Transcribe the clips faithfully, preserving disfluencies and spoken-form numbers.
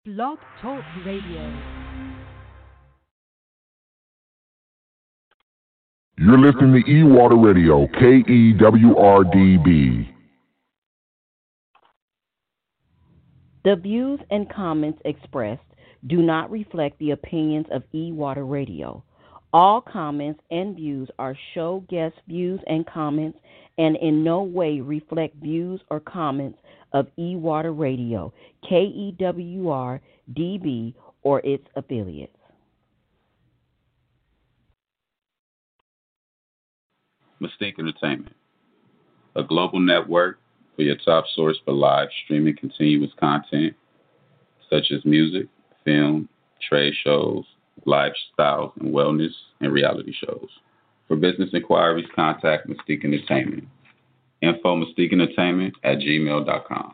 Blog Talk Radio. You're listening to E-Water Radio, K E W R D B. The views and comments expressed do not reflect the opinions of E-Water Radio. All comments and views are show guest views and comments and in no way reflect views or comments of E-Water Radio, K E W R D B, or its affiliates. Mystique Entertainment, a global network for your top source for live streaming continuous content, such as music, film, trade shows, lifestyles and wellness, and reality shows. For business inquiries, contact Mystique Entertainment. Info Mystique Entertainment at gmail dot com.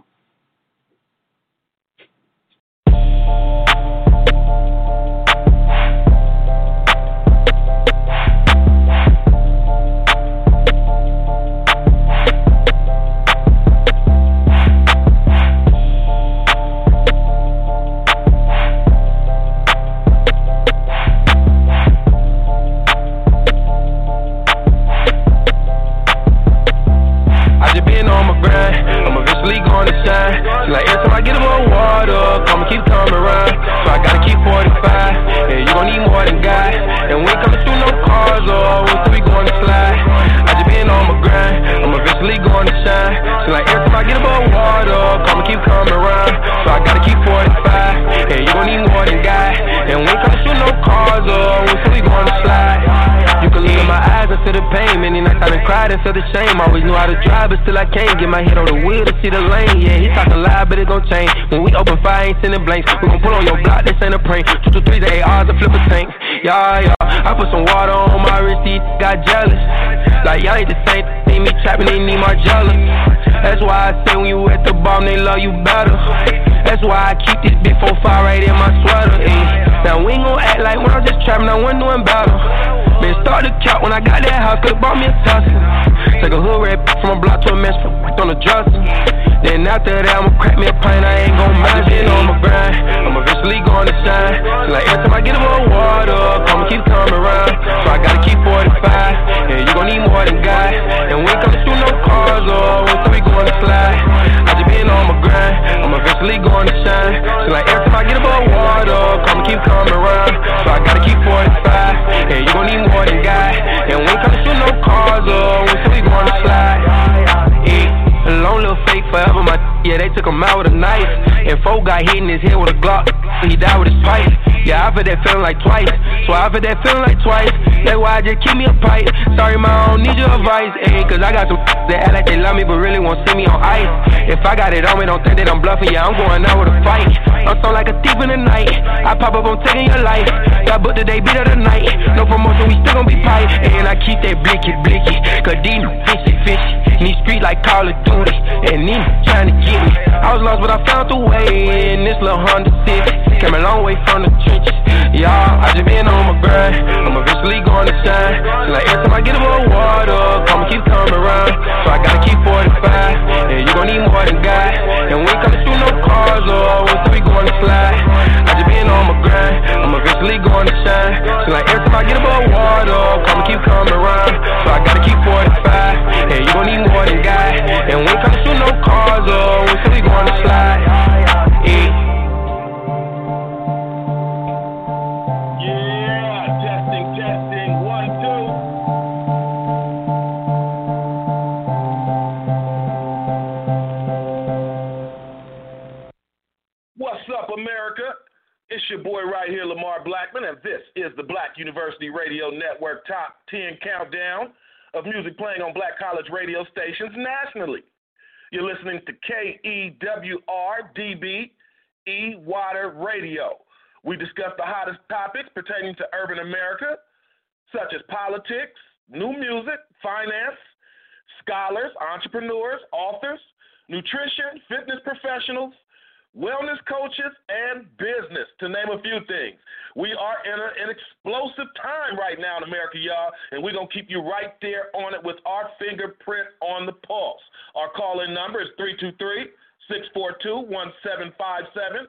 Like every time I get a little water, come and keep coming around. So I gotta keep forty-five, and you gon' need more than God. And we ain't coming through no cars or we still be going to slide. I just been on my grind, I'm eventually going to shine. So like every time I get a little water, come and keep coming around. So I gotta keep forty-five, and you gon' need more than God. And we ain't coming through no cars or we still be going to slide. You can look in my eyes and feel the pain. Many nights I done cried and feel the shame. Always knew how to drive, but still I can't get my head on the wheel to see the lane. Yeah, he talking loud, but it gon' change. When we open fire, ain't sending blanks. We gon' pull on your block, this ain't a prank. Two to three, the A Rs and flip a tank. Yeah, yeah. I put some water on my wrist, he got jealous. Like y'all ain't the same. See me trapping, they need Margiela. That's why I say when you at the bottom, they love you better. That's why I keep this big four five right in my sweater. Eh. Now we ain't gon' act like when I'm just trapping, I wasn't doing better. Been started to count when I got that house, could've bought me a Tesla. Take a hood red from a block to a mess on the dresser. Then after that, I'ma crack me a pint, I ain't gon' mind. Been on my grind, I'm eventually gonna shine. So like every time I get a little water, come and keep coming around. So I gotta keep forty-five, and you gon' need more than God. And we ain't coming through no cars or we still be going to slide. I just been on my grind, I'm eventually gonna shine. So like every time I get a little water, come and keep coming around. So I gotta keep forty-five, and you gon' need more than God. And we ain't coming through no cars or we still be going to slide. Yeah. A long little fake forever, my yeah, they took him out with a knife. And folk got hit in his head with a Glock, he died with his pipe. Yeah, I've had that feeling like twice, so I've had that feeling like twice. That's why I just keep me a pipe. Sorry, ma, I don't need your advice, ayy. Cause I got some that act like they love me, but really won't see me on ice. If I got it on me, don't think that I'm bluffing, yeah, I'm going out with a fight. I'm so like a thief in the night, I pop up, I'm taking your life. Got booked today, beat of the night. No promotion, we still gon' be pipe. And I keep that blicky, blicky, cause these fishy, fishy. These streets like Call of Duty, and these trying to get me. I was lost, but I found the way in this little Honda Civic. Came a long way from the trenches, y'all. I just been on my grind, I'm eventually gonna shine. So like every time I get a little water, come and keep coming around. So I gotta keep forty-five, and you gon' need more than God. And we ain't coming through no cars or we still be going to slide. I just been on my grind, I'm eventually gonna shine. So like every time I get a little water, come and keep coming around. So I gotta keep forty-five, and you gon' need more than God. And we ain't coming through no cars or we still be going to slide. Yeah. America, it's your boy right here, Lamar Blackman, and this is the Black University Radio Network Top ten Countdown of music playing on black college radio stations nationally. You're listening to K E W R D B, E-Water Radio. We discuss the hottest topics pertaining to urban America, such as politics, new music, finance, scholars, entrepreneurs, authors, nutrition, fitness professionals, wellness coaches, and business, to name a few things. We are in a, an explosive time right now in America, y'all, and we're going to keep you right there on it with our fingerprint on the pulse. Our call-in number is three two three, six four two, one seven five seven.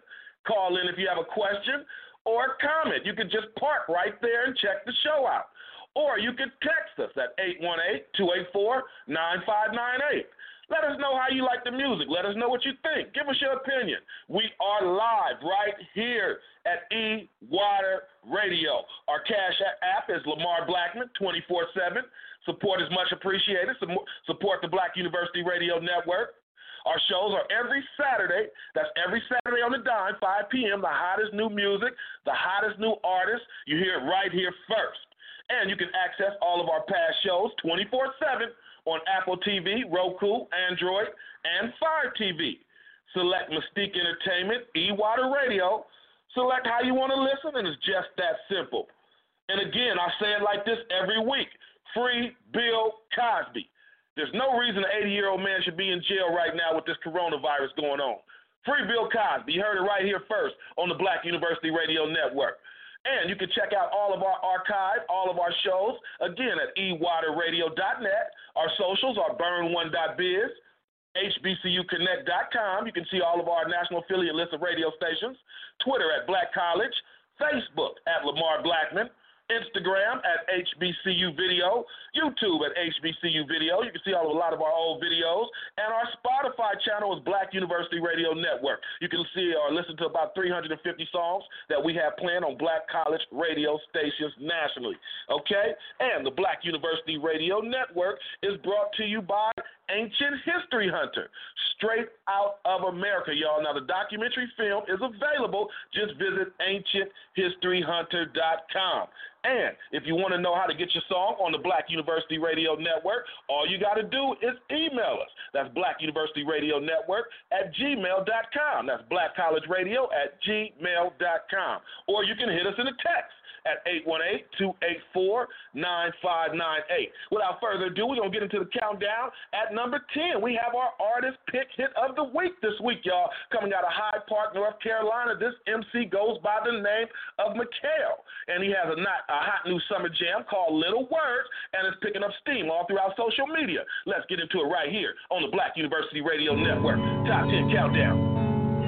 Call in if you have a question or a comment. You can just park right there and check the show out. Or you can text us at eight one eight, two eight four, nine five nine eight. Let us know how you like the music. Let us know what you think. Give us your opinion. We are live right here at E-Water Radio. Our Cash App is Lamar Blackman, twenty-four seven. Support is much appreciated. Support the Black University Radio Network. Our shows are every Saturday. That's every Saturday on the dime, five p.m. The hottest new music, the hottest new artists. You hear it right here first. And you can access all of our past shows twenty-four seven on Apple T V, Roku, Android, and Fire T V. Select Mystique Entertainment, E-Water Radio. Select how you want to listen, and it's just that simple. And again, I say it like this every week. Free Bill Cosby. There's no reason an eighty-year-old man should be in jail right now with this coronavirus going on. Free Bill Cosby. You heard it right here first on the Black University Radio Network. And you can check out all of our archive, all of our shows, again, at e water radio dot net. Our socials are burn one dot biz, H B C U connect dot com. You can see all of our national affiliate list of radio stations. Twitter at Black College. Facebook at Lamar Blackman. Instagram at H B C U Video, YouTube at H B C U Video. You can see all, a lot of our old videos. And our Spotify channel is Black University Radio Network. You can see or listen to about three hundred fifty songs that we have playing on Black College radio stations nationally. Okay? And the Black University Radio Network is brought to you by Ancient History Hunter, straight out of America, y'all. Now, the documentary film is available. Just visit ancient history hunter dot com. And if you want to know how to get your song on the Black University Radio Network, all you got to do is email us. That's Black University Radio Network at gmail dot com. That's Black College Radio at gmail dot com. Or you can hit us in a text at eight one eight, two eight four, nine five nine eight. Without further ado, we're going to get into the countdown. At number ten, we have our artist pick hit of the week this week, y'all. Coming out of Hyde Park, North Carolina, this M C goes by the name of Mikhail. And he has a, not, a hot new summer jam called Little Words, and it's picking up steam all throughout social media. Let's get into it right here on the Black University Radio Network. Top ten Countdown.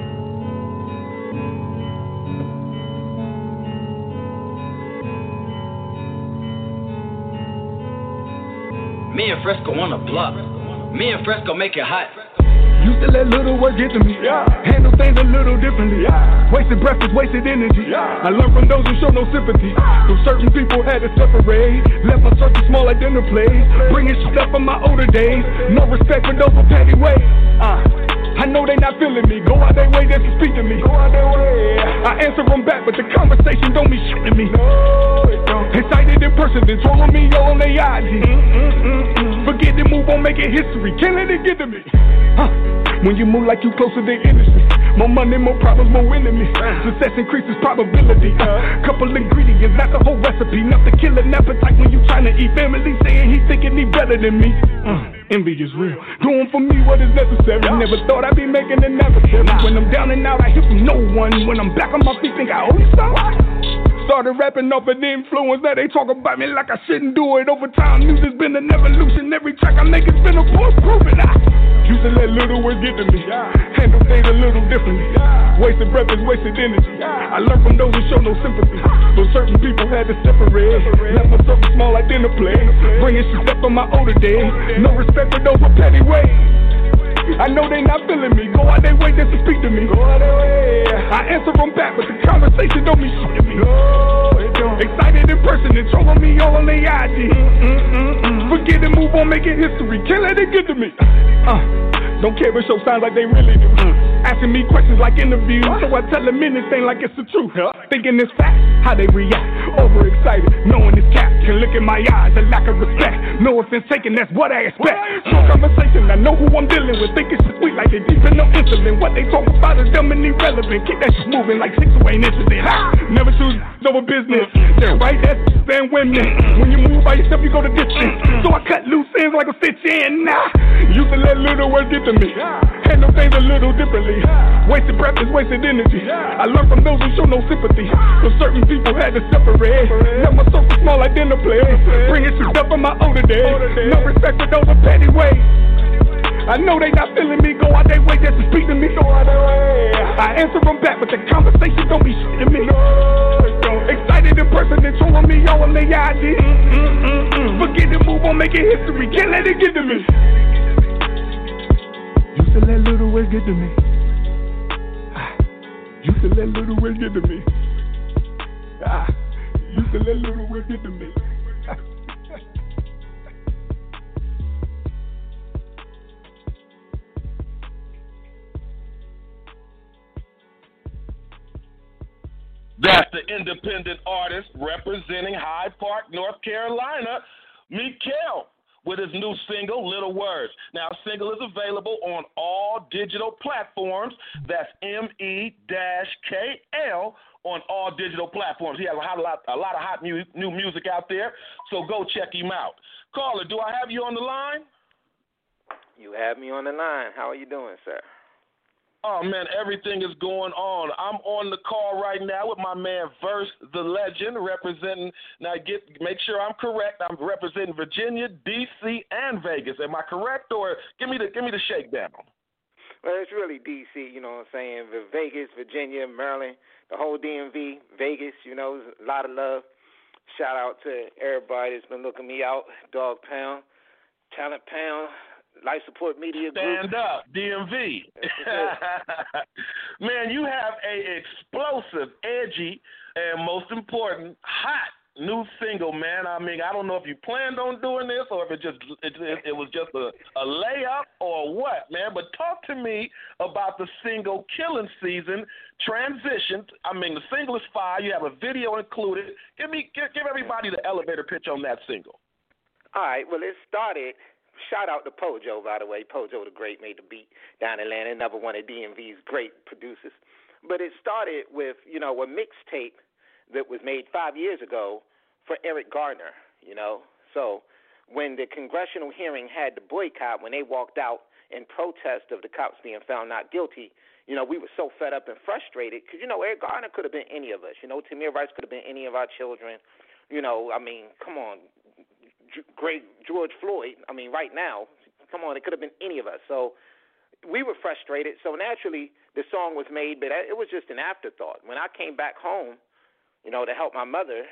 Me and Fresco on the block. Me and Fresco make it hot. Used to let little work get to me. Yeah. Handle things a little differently. Yeah. Wasted breath is wasted energy. Yeah. I learned from those who show no sympathy. So certain people had to separate. Left my circle small like dinner plates. Bringing shit up from my older days. No respect for those who petty ways. Uh. I know they not feeling me. Go out their way just to speak to me. Go out their way. I answer them back, but the conversation don't mean shit to me. No, it don't. Excited in person, then trolling me all on their I G. Mm-mm-mm-mm. Forget to move on, making history. Can't let it get to me. Huh. When you move like you closer to industry. More money, more problems, more enemies. Success increases probability. Uh, couple ingredients, not the whole recipe. Not to kill an appetite when you trying to eat. Family saying he thinking he better than me. Uh, envy is real. Doing for me what is necessary. Never thought I'd be making an adversary. When I'm down and out, I hear from no one. When I'm back on my feet, think I owe you something. Started rapping off of the influence that they talk about me like I shouldn't do it. Over time, music's been an evolution. Every track I make, it's been a force proving. I used to let little words get to me. Handle things a little differently. Wasted breath is wasted energy. I learned from those who show no sympathy. So certain people had to separate. Left my circle small like dinner plate. Bringing shit up from my older days. No respect for those with petty ways. I know they not feeling me. Go out their way just to speak to me. Go out their way. I answer them back, but the conversation don't mean shit to me. No, it don't. Excited in person and trolling me all on their I G. Mm-mm-mm-mm. Forget and move on, making history. Can't let it get to me. Uh, don't care if show signs like they really do. Mm. Asking me questions like interviews, so I tell them anything like it's the truth. Huh? Thinking it's fact, how they react. Overexcited, knowing this cat can look in my eyes, a lack of respect. No offense taken, that's what I expect. Short conversation, I know who I'm dealing with. Think it's sweet like they deep in no insulin. What they talk about is dumb and irrelevant. Keep that shit moving like six who ain't interested. Ha! Never choose over business. They're right, that's stand women. When you move by yourself, you go the distance. So I cut loose ends like a stitch in. Nah, used to let little words get to me. Handle things a little differently. Wasted breath is wasted energy. I learned from those who show no sympathy. So certain people had to separate. Left my circle small like dinner plate. Bringing shit up from my older days. No respect for those with petty ways. I know they not feeling me, go out their way just to speak to me. Go out their way. I answer them back, but the conversation don't be shit to me. Excited in person and showing me all of their I D. Forget to move on, making history. Can't let it get to me. Used to let little ways get to me. Used to let little ways get to me. Used to let little ways get to me. That's the independent artist representing Hyde Park, North Carolina, Mikael, with his new single, Little Words. Now, single is available on all digital platforms. That's M E K L on all digital platforms. He has a, hot, a, lot, a lot of hot mu- new music out there, so go check him out. Caller, do I have you on the line? You have me on the line. How are you doing, sir? Oh, man, everything is going on. I'm on the call right now with my man Verse the Legend, representing, now get make sure I'm correct, I'm representing Virginia, D C, and Vegas. Am I correct, or give me the give me the shakedown? Well, it's really D C, you know what I'm saying, Vegas, Virginia, Maryland, the whole D M V, Vegas, you know, a lot of love. Shout out to everybody that's been looking me out, Dog Pound, Talent Pound, Life Support Media Group. Stand up, D M V. Man, you have a explosive, edgy, and most important, hot new single, man. I mean, I don't know if you planned on doing this or if it just it, it, it was just a, a layup or what, man. But talk to me about the single Killing Season, Transition. I mean, the single is fire. You have a video included. Give me, give, give everybody the elevator pitch on that single. All right, well, it started... Shout out to Pojo, by the way. Pojo the Great made the beat down in Atlanta, another one of D M V's great producers. But it started with, you know, a mixtape that was made five years ago for Eric Garner, you know. So when the congressional hearing had the boycott, when they walked out in protest of the cops being found not guilty, you know, we were so fed up and frustrated because, you know, Eric Garner could have been any of us. You know, Tamir Rice could have been any of our children. You know, I mean, come on. Great George Floyd, I mean, right now, come on, it could have been any of us. So we were frustrated. So naturally, the song was made, but it was just an afterthought. When I came back home, you know, to help my mother,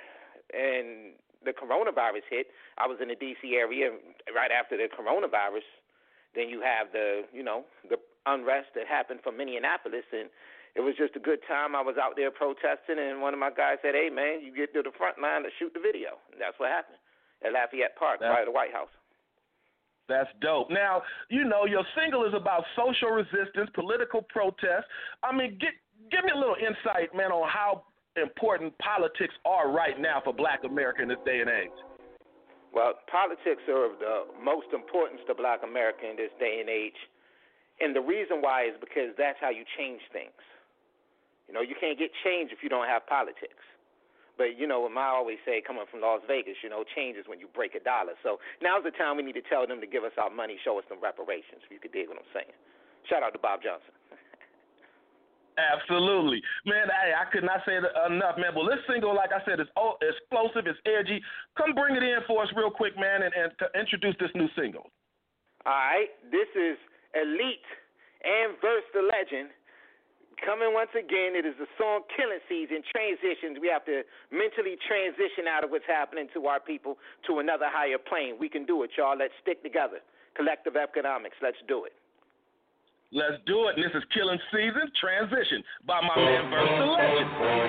and the coronavirus hit, I was in the D C area right after the coronavirus. Then you have the, you know, the unrest that happened from Minneapolis, and it was just a good time. I was out there protesting, and one of my guys said, hey, man, you get to the front line to shoot the video. And that's what happened at Lafayette Park, right at the White House. That's dope. Now, you know, your single is about social resistance, political protest. I mean, get, give me a little insight, man, on how important politics are right now for Black America in this day and age. Well, politics are of the most importance to Black America in this day and age. And the reason why is because that's how you change things. You know, you can't get change if you don't have politics. But, you know, I always say, coming from Las Vegas, you know, change is when you break a dollar. So now's the time we need to tell them to give us our money, show us some reparations, if you could dig what I'm saying. Shout out to Bob Johnson. Absolutely. Man, hey, I could not say it enough, man. Well, this single, like I said, is explosive, it's edgy. Come bring it in for us real quick, man, and, and to introduce this new single. All right. This is Elite and Verse the Legend. Coming once again, it is the song Killing Season, Transitions. We have to mentally transition out of what's happening to our people to another higher plane. We can do it, y'all. Let's stick together. Collective economics. Let's do it. Let's do it. And this is Killing Season, Transition by my man Verse the Legend.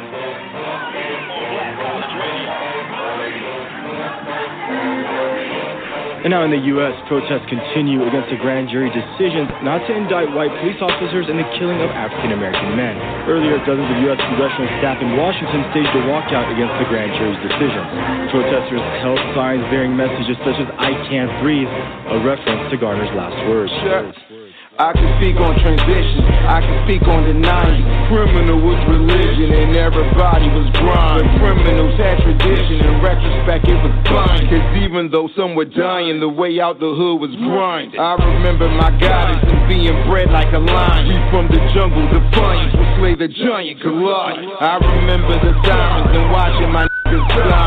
On Black College Radio. And now in the U S, protests continue against the grand jury decisions not to indict white police officers in the killing of African-American men. Earlier, dozens of U S congressional staff in Washington staged a walkout against the grand jury's decisions. Protesters held signs bearing messages such as "I can't breathe," a reference to Garner's last words. Sure. I can speak on transition, I can speak on the nineties. Criminal was religion and everybody was blind. The criminals had tradition, in retrospect it was blind. Cause even though some were dying, the way out the hood was grind. I remember my goddess and being bred like a lion. We from the jungle, defiance will slay the giant Goliath. I remember the sirens and watching my niggas die.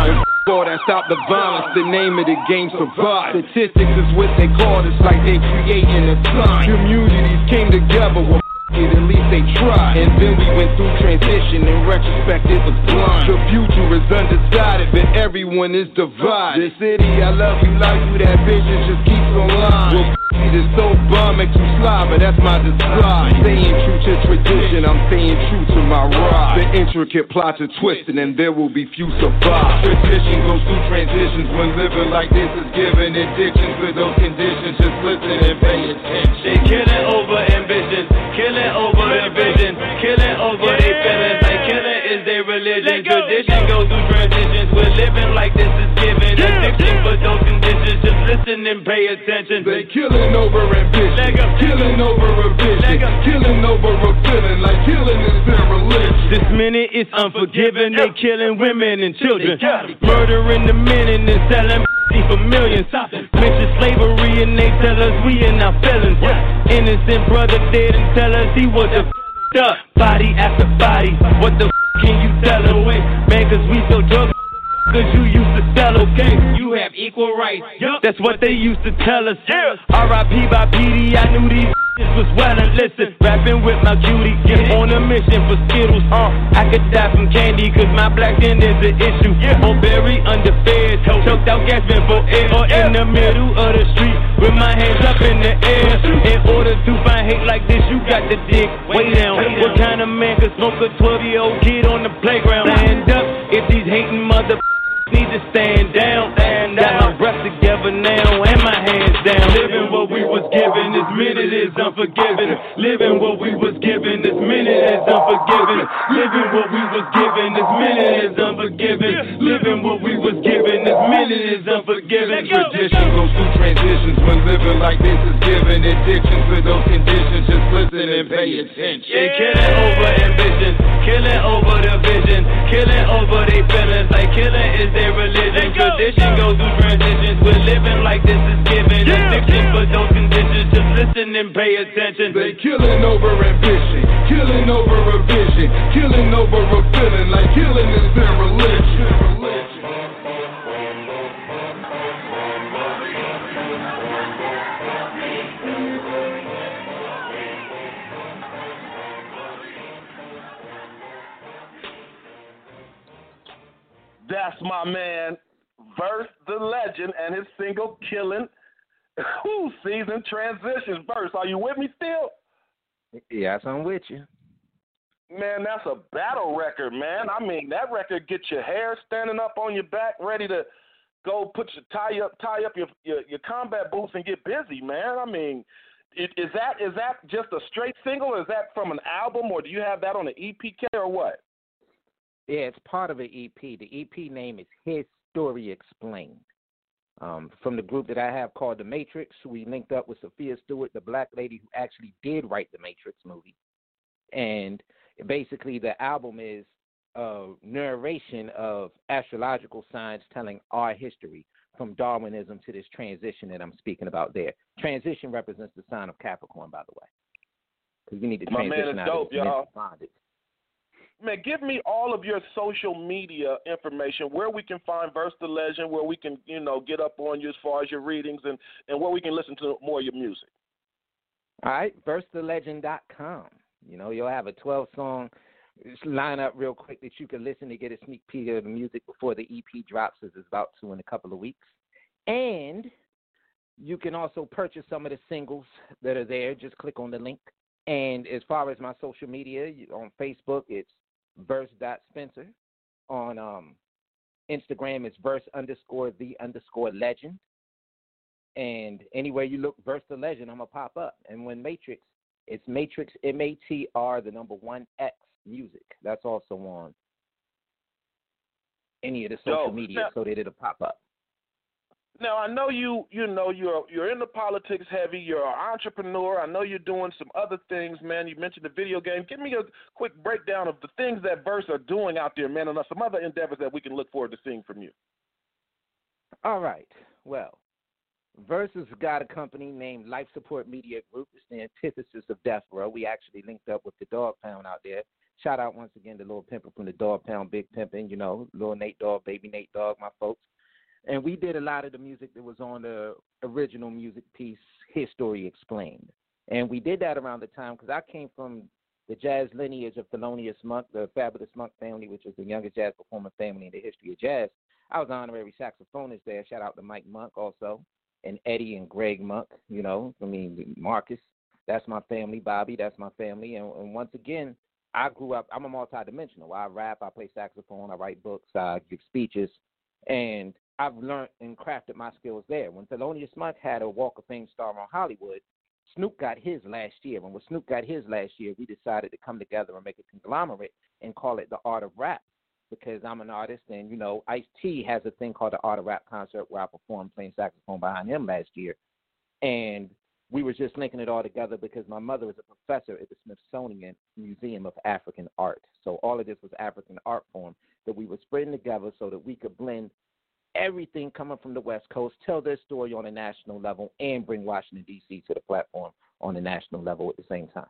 for that stop the violence. The name of the game, survive. Statistics is what they call it. It's like they creating a sign. Communities came together. Well, it, at least they tried. And then we went through transition. In retrospect, it was blind. The future is undecided, but everyone is divided. The city, I love you, like you. That vision just keeps on lying. Well, it is so bomb, makes you slide, but that's my design. Staying true to tradition, I'm staying true to my ride. The intricate plots are twisted, and there will be few survive. Tradition goes through transitions when living like this is given addictions for those conditions. Just listen and pay attention. They killing over ambitions, killing over their vision, killing over their feelings. Like killing is their religion. Tradition goes through transitions. We're living like this is given addiction for those conditions. Just listen and pay attention. They killing over ambition, killing over a vision, killing over a feeling. Like killing is their religion. This minute is unforgiving. They killing women and children, murdering the men and then selling for millions. Mention slavery and they tell us we in our feelings. Innocent brother dead and tell us he was a f***ed up. Body after body, what the f*** can you tell away? Man, cause we so drug cause you used to sell, okay? You have equal rights, yup. That's what they used to tell us. Yeah. R I P by P D, I knew these was well and listen. Rapping with my cutie, get on a mission for Skittles. Uh, I could die from candy, cause my black skin is an issue. Yeah. Or very underfed, choked out gasping for air. Or in the middle of the street, with my hands up in the air. In order to find hate like this, you got to dig way down. What kind of man could smoke a twelve-year-old kid on the playground? Stand up if these hating mother need to stand down, stand down. Got my breath together now and my hands down. Living what we was given, this minute is unforgiving. Living what we was given, this minute is unforgiving. Living what we was given, this minute is unforgiving. Living what we was given, this minute is unforgiving. Tradition goes through transitions when living like this is given addictions for those conditions. Just listen and pay attention. They killing over ambition, killing over the vision, killing over their feelings. Like killing is their religion. Tradition goes through transitions. We're living like this is given addiction for those conditions. Just listen and pay attention. They killing over ambition, killing over a vision, killing over a feeling. Like killing is their religion. That's my man, Verse the Legend, and his single Killing. Who season transitions. Verse, are you with me still? Yes, I'm with you. Man, that's a battle record, man. I mean, that record gets your hair standing up on your back, ready to go put your tie up, tie up your your, your combat boots and get busy, man. I mean, it, is that is that just a straight single, or is that from an album, or do you have that on an E P K or what? Yeah, it's part of an E P. The E P name is His Story Explained. Um, from the group that I have called The Matrix, we linked up with Sophia Stewart, the black lady who actually did write the Matrix movie. And basically the album is a narration of astrological science telling our history from Darwinism to this transition that I'm speaking about there. Transition represents the sign of Capricorn, by the way. Because we need to transition My man is out dope, of y'all. bondage. Man, give me all of your social media information, where we can find Verse the Legend, where we can, you know, get up on you as far as your readings, and, and where we can listen to more of your music. All right, verse the legend dot com. You know, you'll have a twelve-song lineup real quick that you can listen to get a sneak peek of the music before the E P drops, as it's about to in a couple of weeks. And you can also purchase some of the singles that are there. Just click on the link. And as far as my social media, on Facebook, it's verse.spencer. On um, Instagram, it's verse underscore the underscore legend. And anywhere you look, Verse the Legend, I'm going to pop up. And when Matrix, it's Matrix, M A T R, the number one X music. That's also on any of the social Yo, media now, so that it'll pop up. Now, I know you, you know, you're you're into politics heavy. You're an entrepreneur. I know you're doing some other things, man. You mentioned the video game. Give me a quick breakdown of the things that Verse are doing out there, man, and some other endeavors that we can look forward to seeing from you. All right. Well, Verse has got a company named Life Support Media Group. It's the antithesis of Death Row. We actually linked up with the Dog Pound out there. Shout out once again to Lil Pimpin' from the Dog Pound, Big Pimpin', you know, Lil Nate Dogg, Baby Nate Dogg, my folks. And we did a lot of the music that was on the original music piece, His Story Explained. And we did that around the time because I came from the jazz lineage of Thelonious Monk, the Fabulous Monk family, which is the youngest jazz performing family in the history of jazz. I was honorary saxophonist there. Shout out to Mike Monk also, and Eddie and Greg Monk, you know, I mean, Marcus. That's my family. Bobby, that's my family. And, and once again, I grew up, I'm a multidimensional. I rap, I play saxophone, I write books, I give speeches, and I've learned and crafted my skills there. When Thelonious Monk had a Walk of Fame star on Hollywood, Snoop got his last year. And when Snoop got his last year, we decided to come together and make a conglomerate and call it the Art of Rap, because I'm an artist, and, you know, Ice-T has a thing called the Art of Rap concert where I performed playing saxophone behind him last year. And we were just linking it all together because my mother is a professor at the Smithsonian Museum of African Art. So all of this was African art form that we were spreading together so that we could blend everything coming from the West Coast, tell their story on a national level, and bring Washington, D C to the platform on the national level at the same time.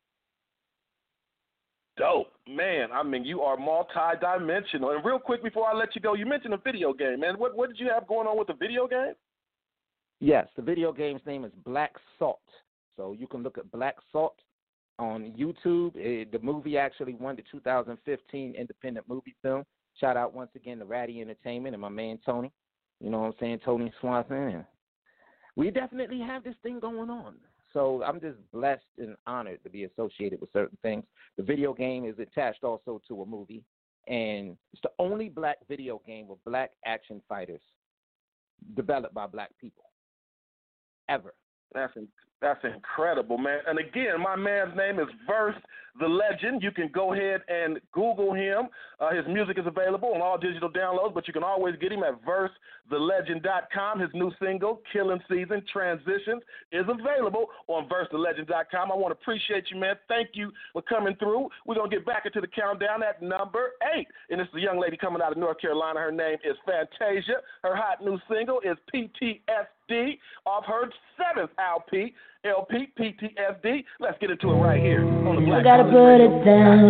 Dope. Man, I mean, you are multi-dimensional. And real quick before I let you go, you mentioned a video game, man. What, what did you have going on with the video game? Yes, the video game's name is Black Salt. So you can look at Black Salt on YouTube. It, the movie actually won the two thousand fifteen Independent Movie Film. Shout out once again to Ratty Entertainment and my man Tony. You know what I'm saying, Tony Swanson. And we definitely have this thing going on. So I'm just blessed and honored to be associated with certain things. The video game is attached also to a movie, and it's the only black video game with black action fighters developed by black people ever. That's that's incredible, man. And again, my man's name is Verse the Legend. You can go ahead and Google him. Uh, his music is available on all digital downloads, but you can always get him at verse the legend dot com. His new single, Killing Season Transitions, is available on verse the legend dot com. I want to appreciate you, man. Thank you for coming through. We're going to get back into the countdown at number eight. And it's a young lady coming out of North Carolina. Her name is Fantasia. Her hot new single is P T S D off her seventh L P, L P, P T S D. Let's get into it right here on the Black. I gotta put it down.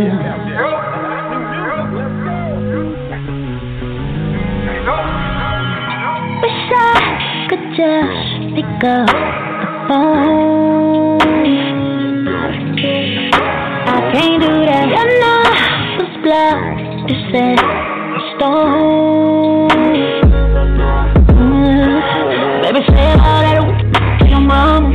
Wish I could just pick up the phone. I can't do that. You're not the blood to set in stone. Mm. Baby, say all that to your mama.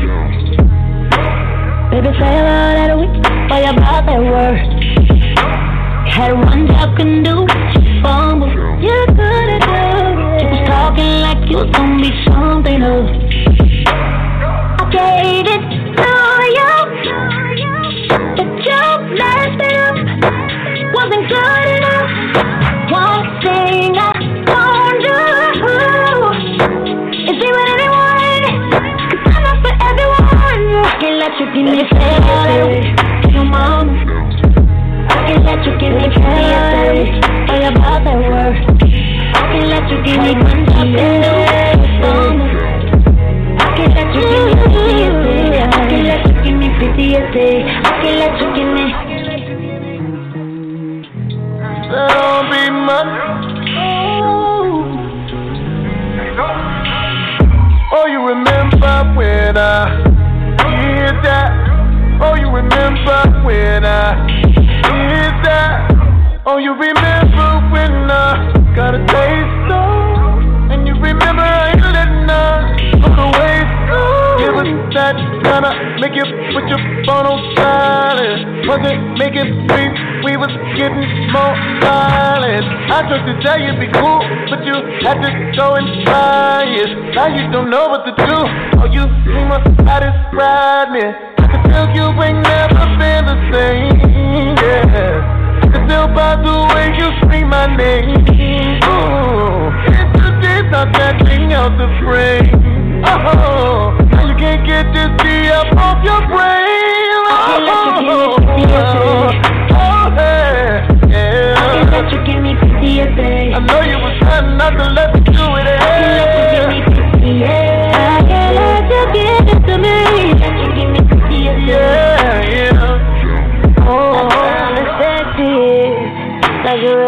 Baby, say all that for you about that word. Had one job can do, fumble. You couldn't do it. You was talking like you was gonna be something else. I gave it to you, but you messed it up. Wasn't good enough. One thing I don't do is be with anyone, 'cause I'm not for everyone. I can't let you give me a fair to your mom. I can't let you give me P T S D. Oh, you about that word. I can't let you give me one job and do I can't let you give me P T S D. I can't let you give me P T S D. I can't let you give me. Don't be much. Oh, you remember when I did that? Oh, you remember when I did that? Oh, you remember when I got a taste of? And you remember I ain't letting us go to waste. It was that kinda make you put your phone on silent. Wasn't making beats, we was getting more violent. I tried to tell you be cool, but you had to go and try it. Now you don't know what to do. Oh, you seem about to ride me. I can tell you ain't never been the same, yeah. I can tell by the way you scream my name. Ooh, and today's not that thing out the frame. Oh, now you can't get this D up off your brain. Oh, oh, oh, hey, yeah. I can't let you give me P T S D. I know you was trying not to let me do it. I can't let you give me P T S D. I can't let you give it to me. Let you give me P T S D. Yeah, yeah. Oh, I found a sexy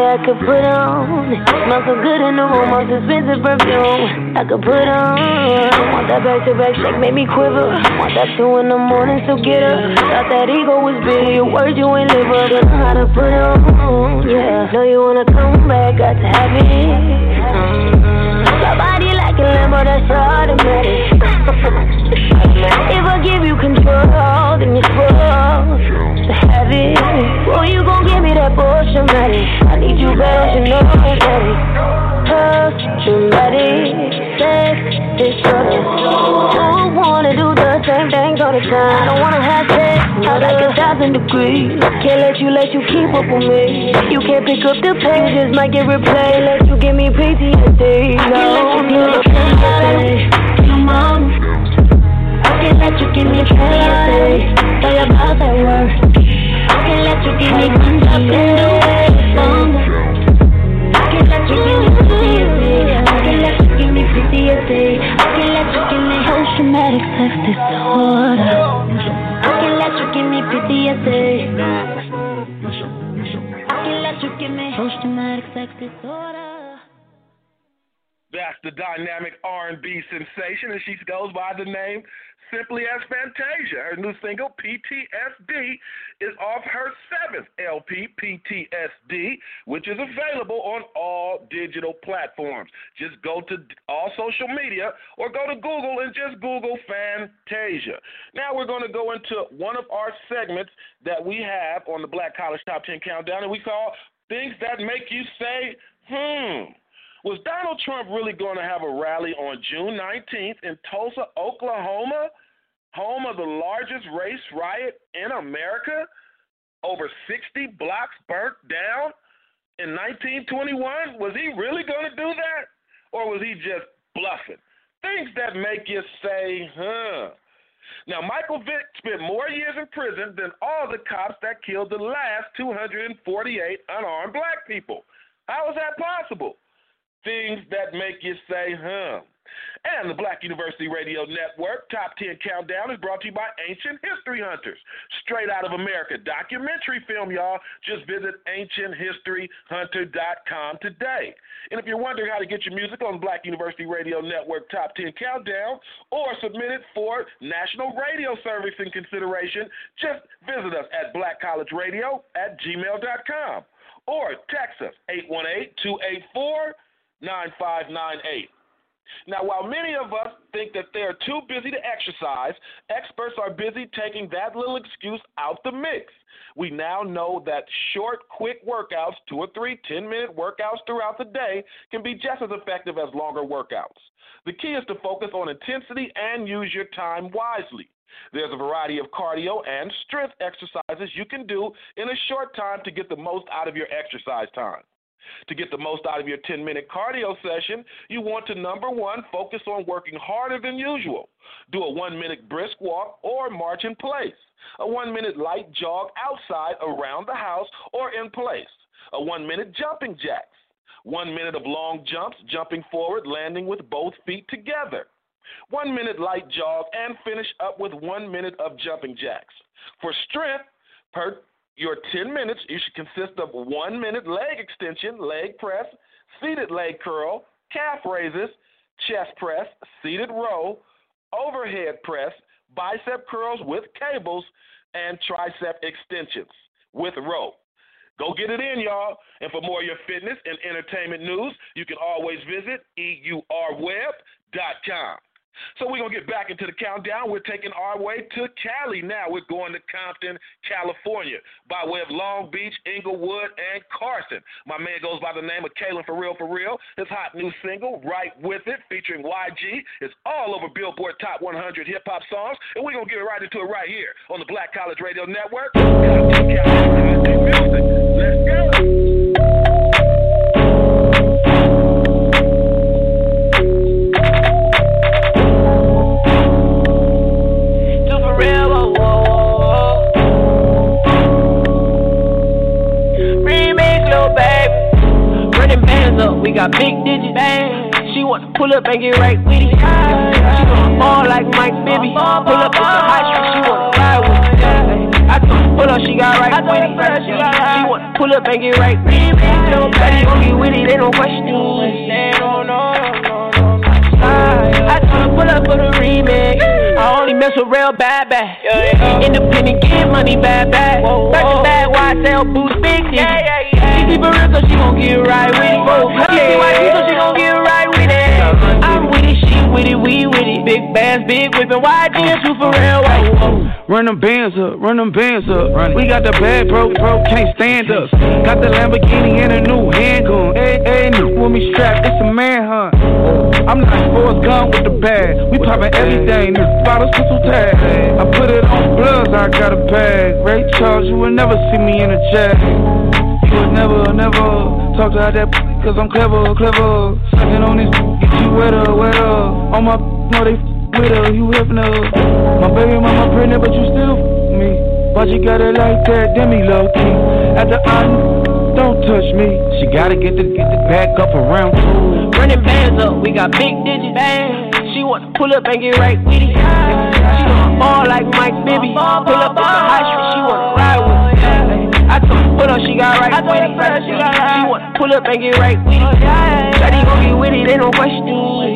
I could put on. Smells so good in the room, most expensive perfume I could put on. Want that back-to-back shake, make me quiver. Want that two in the morning, so get her. Thought that ego was big, your words you ain't live up. Don't know how to put on, yeah. Know you wanna come back, got to have it. Your body like a Lambo, that's automatic. If I give you control, then you're supposed to have it. Well, you gon' give me that post-traumatic. I need you bad, you know that. Post-traumatic sex disorder. Who wanna do the same thing all the time? I don't wanna have sex, I like a thousand degrees. Can't let you, let you keep up with me. You can't pick up the pages, might get replayed. Let you give me P T S D. No, no, come on. I can't let you give me P T S D. Tell you about that word. I can't let you give me guns up in the way. I can't let you give me P T S D. I can't let you give me P T S D. I can't let you give me post-traumatic sex disorder. I can't let you give me P T S D. I can't let you give me post-traumatic sex disorder. That's the dynamic R and B sensation, and she goes by the name simply as Fantasia. Her new single, P T S D, is off her seventh L P, P T S D, which is available on all digital platforms. Just go to all social media or go to Google and just Google Fantasia. Now we're going to go into one of our segments that we have on the Black College Top ten Countdown, and we call Things That Make You Say, Hmm. Was Donald Trump really going to have a rally on June nineteenth in Tulsa, Oklahoma, home of the largest race riot in America? Over sixty blocks burnt down in nineteen twenty-one? Was he really going to do that? Or was he just bluffing? Things that make you say, huh. Now, Michael Vick spent more years in prison than all the cops that killed the last two hundred forty-eight unarmed black people. How is that possible? Things that make you say, huh. And the Black University Radio Network Top ten Countdown is brought to you by Ancient History Hunters. Straight out of America. Documentary film, y'all. Just visit ancient history hunter dot com today. And if you're wondering how to get your music on the Black University Radio Network Top ten Countdown or submit it for National Radio Service in consideration, just visit us at black college radio at gmail dot com or text us eight one eight, two eight four, nine five nine eight. Now, while many of us think that they are too busy to exercise, experts are busy taking that little excuse out the mix. We now know that short, quick workouts, two or three ten-minute workouts throughout the day, can be just as effective as longer workouts. The key is to focus on intensity and use your time wisely. There's a variety of cardio and strength exercises you can do in a short time to get the most out of your exercise time. To get the most out of your ten-minute cardio session, you want to, number one, focus on working harder than usual. Do a one-minute brisk walk or march in place. A one-minute light jog outside, around the house, or in place. A one-minute jumping jacks. One minute of long jumps, jumping forward, landing with both feet together. One minute light jog, and finish up with one minute of jumping jacks. For strength, per your ten minutes, you should consist of one minute leg extension, leg press, seated leg curl, calf raises, chest press, seated row, overhead press, bicep curls with cables, and tricep extensions with row. Go get it in, y'all. And for more of your fitness and entertainment news, you can always visit E U R web dot com. So we're going to get back into the countdown. We're taking our way to Cali now. We're going to Compton, California, by way of Long Beach, Inglewood, and Carson. My man goes by the name of Kalen For Real For Real. His hot new single, Right With It, featuring Y G, is all over Billboard Top one hundred hip-hop songs, and we're going to get right into it right here on the Black College Radio Network. Compton, California, music. Let's go. We got big digits, bang. She wanna pull up and get right with it. She wanna fall like Mike Bibby. Pull up with the hot street, she wanna ride with me. I told her pull up, she got right with it. She wanna pull up and get right with it. Shawty gon' get with it, ain't no question. No, no, no, no. I told her pull up for the remix. I only mess with real bad bad. Independent, get money bad bad. Back to back, why I sell boots big niggas. She keep it real, so she gon' get right with it. She see why she, so she gon' get right with it. I'm with it, she with it, we with it. Big bands, big whippin', why I dance you for real? Run them bands up, run them bands up. We got the bad bro, bro can't stand us. Got the Lamborghini and a new handgun. Hey, hey, new with me strapped, it's a manhunt. I'm like Forrest Gump with the bag. We poppin' everything, this bottles pistol tag. I put it on bloods, I got a bag. Ray Charles, you will never see me in a jag. You would never, never talk to her that cause I'm clever, clever. Suckin' on this, get you wetter, wetter. On my, no they with her, you helpin' her. My baby mama pregnant, but you still me. But you got it like that, then me low key. After I don't touch me, she gotta get the get the back up around two. Running bands up, we got big digits. Bang. She wanna pull up and get right with it. She wanna ball like Mike Bibby. Pull up at the high street, she wanna ride with it. I told her pull up, she got right with it. She wanna pull up and get right with it. Shawty gon' get with it, ain't no question.